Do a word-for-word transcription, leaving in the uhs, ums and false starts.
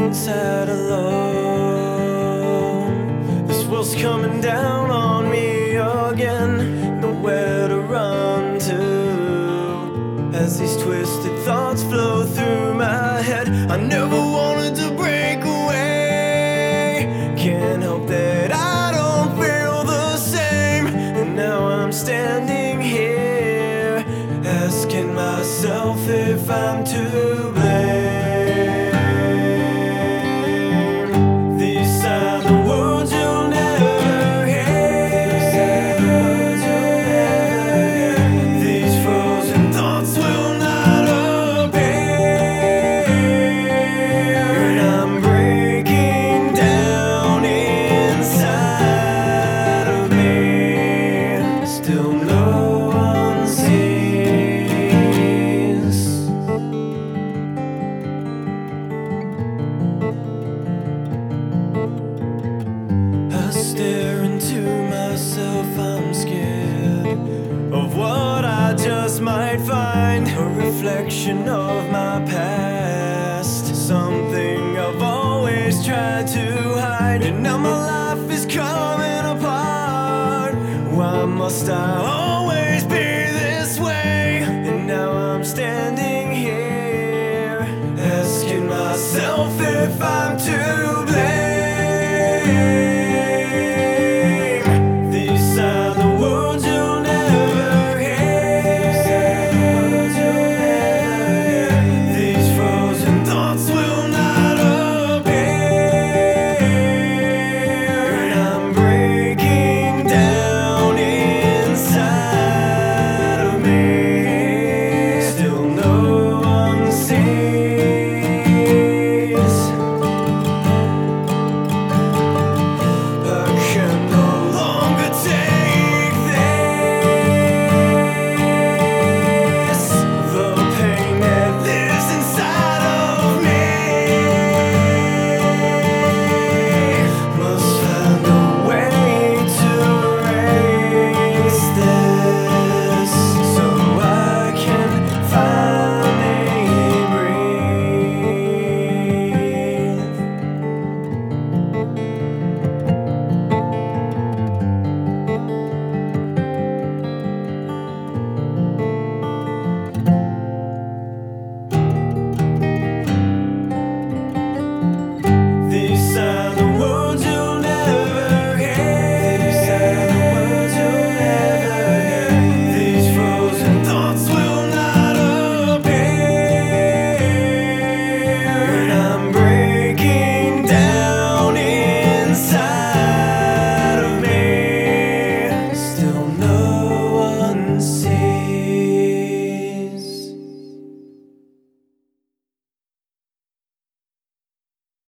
sad alone. This world's coming down on me again, nowhere to run to. As these twisted thoughts flow through my head, I never wanted to break away. Can't help that I don't feel the same. And now I'm standing here, asking myself if I'm to blame. These are the words you'll never hear. These frozen thoughts will not appear. And I'm breaking down inside of me. Still no one sees. I stare into myself, I'm scared of what I just might find. A reflection of my past, something I've always tried to hide. And now my life is coming apart. Why must I always be this way? And now I'm standing here, asking myself if I'm too